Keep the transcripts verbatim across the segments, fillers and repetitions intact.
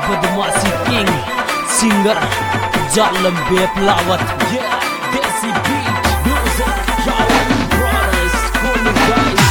बदमाशी king singer जालम बेपलावत देसी बीट म्यूजिक जालम ब्रदर्स कॉल गाइस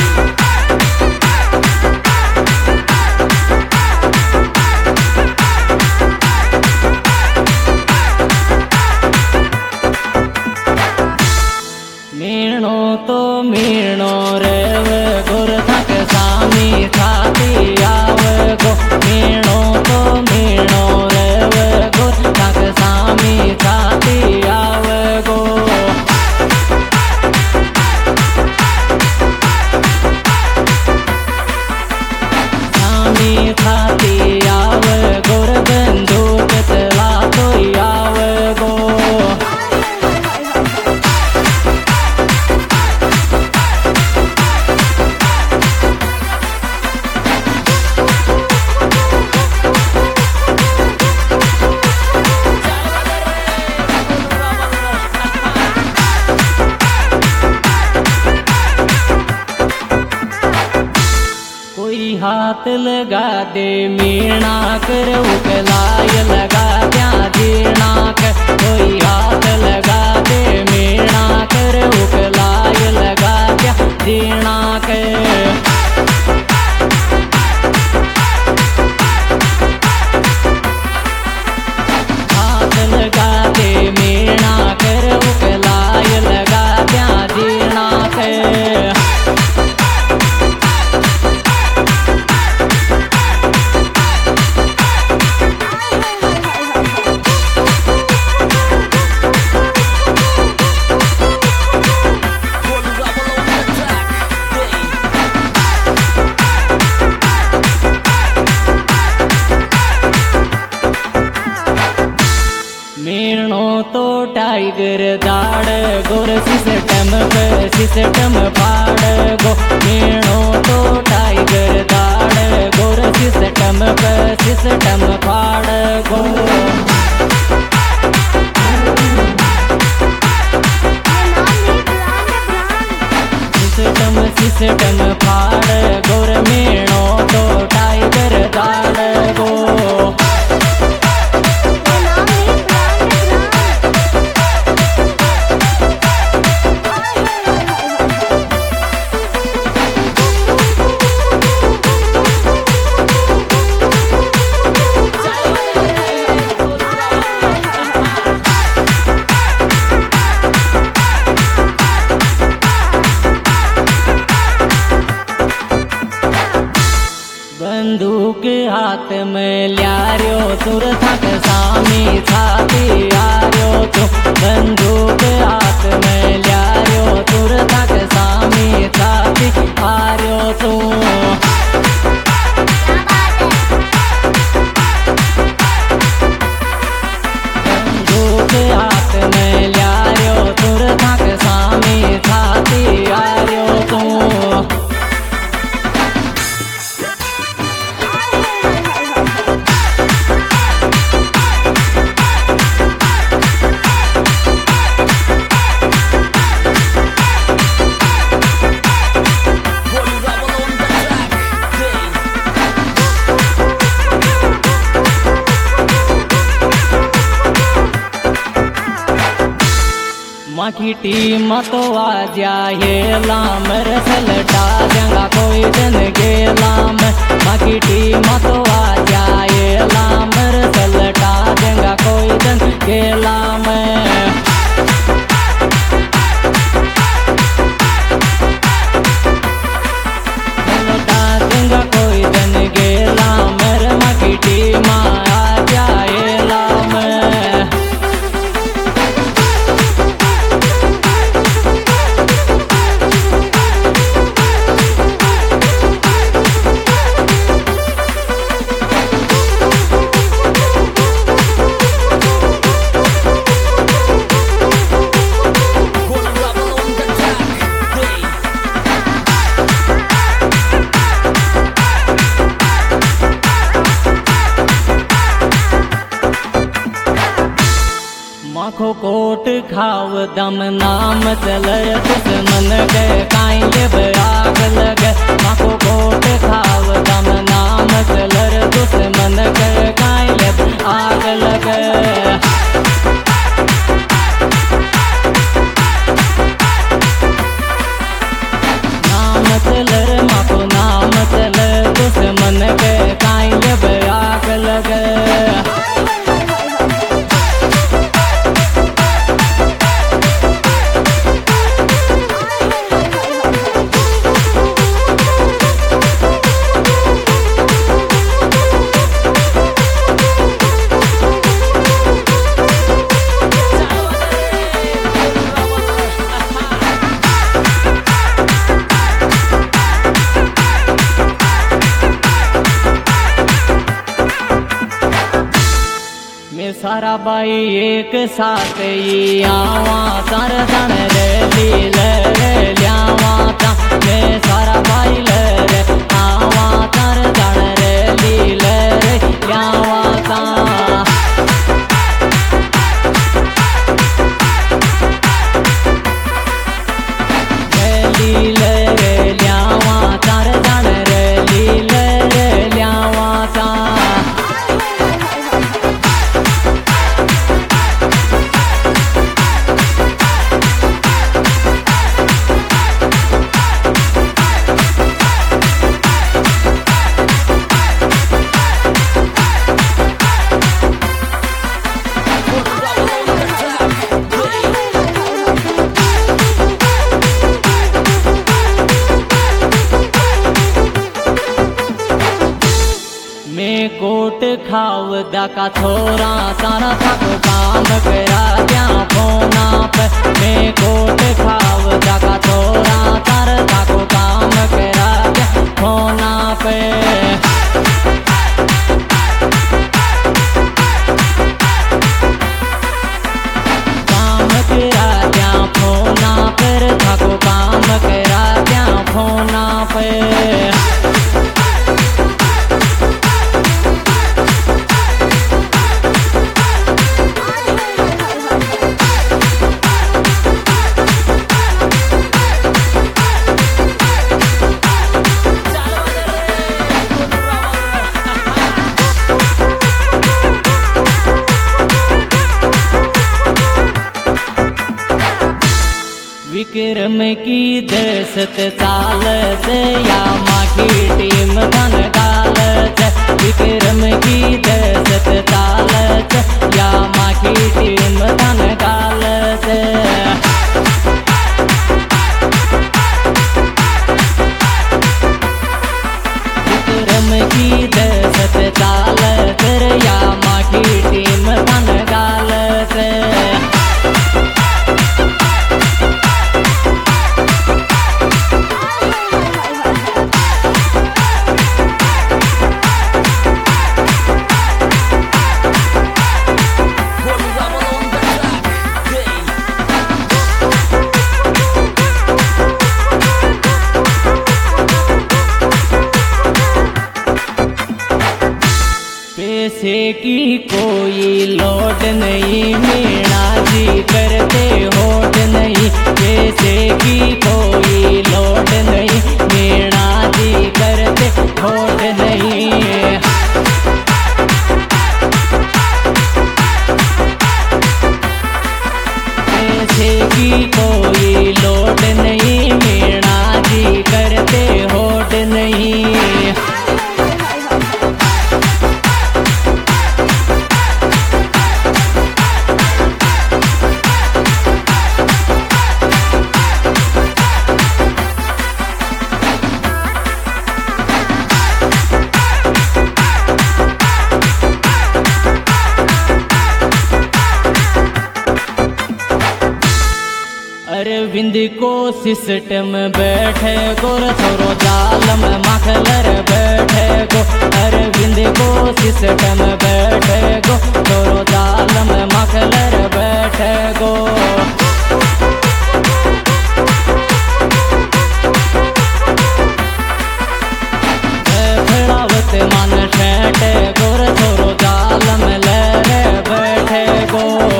मीणो तो मीणो रेव गुर थक सामी थाती आव गो मीणो तो मीणो रेव गुर थक सामी थाती आव गो सामी थाती आव गुर बंदूक चला तो आव गो हाथ लगा दे मीणा कर उकलाय लगा क्या जीना कर कोई हाथ लगा दे मीणा कर उकलाय लगा क्या जीना कर हाथ लगा दे मीणा कर उकलाय लगा क्या जीना कर मीणो तो टाइगर दाड़ गोर सिस्टम पे सिस्टम फाड़ गो मीणो तो टाइगर दाड़ गोर सिस्टम पे सिस्टम फाड़ गो सिस्टम सिस्टम फाड़ गोर मीणो तो टाइगर दाड़ गो बंदूक हाथ में ल्यारो सुर थक सामी छाती आर्यो तो बंदूक हाथ में ल्यारो सुर थक सामी छाती आर्यो तो बंदूक हाथ में ल्यारो सुर थक सामी छाती आर्यो तो माखी टीम तो आ जाए लाम रसलटा जंगा कोई दिन गेलाम माखी टीम तो आ जाए लाम रसलटा जंगा कोई दिन गेलाम जंगा कोई दिन गेलाम माखी टीम आ जाए लाम माखो कोट खाव दम नाम चल दुश्मन के काई आग लगे माखो कोट खाव दम नाम चल दुश्मन के काई सारा बाई एक साथ ही आवा सर सन रे लील रे ल्यावा ता मैं सारा बाई ले आवा सर सन रे लील रे ल्यावा ता लील रे ल्यावा सर सन रे लील रे ल्यावा ता कोट खाव का थोड़ा सारा था को काम करा क्या फोना पे मैं कोट खाव का थोड़ा सारा था को काम करा क्या फोना पे काम करा क्या फोना पर था को काम करा क्या फोना पे विक्रम की दहशत चाल से या माँ की टीम धन गाल से विक्रम की दहशत चाल से या माँ की टीम धन गाल से विक्रम की दहशत चाल से या माँ की टीम धन गाल से पैसे की कोई लोड नहीं मीणा जी करते होड नहीं पैसे की कोई लोड नहीं मीणा जी करते होड नहीं पैसे की कोई लोड नहीं मीणा जी करते होड नहीं अरविंद को सिस्टम बैठे गोर छोरो जालम मखलर बैठे गो अरविंद को सिस्टम बैठे गो छोरो जालम मखलर बैठे गो फड़ावत मन शेटे गोर छोरो जालम लरे बैठे गो।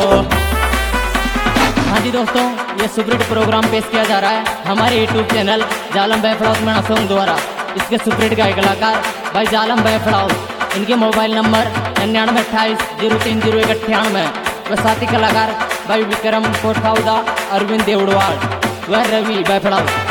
हाँ जी दोस्तों, ये सुपरहिट प्रोग्राम पेश किया जा रहा है हमारे यूट्यूब चैनल जालम भाई फड़ाउस में सॉन्ग द्वारा। इसके सुपरहिट गायक कलाकार भाई जालम भाई फड़ाउस। इनके मोबाइल नंबर निन्यानवे अट्ठाईस जीरो तीन जीरो एक अट्ठानवे। व साथी कलाकार भाई विक्रम कोटखाउदा, अरविंद देवड़वाल व रवि भाई फड़ाउस।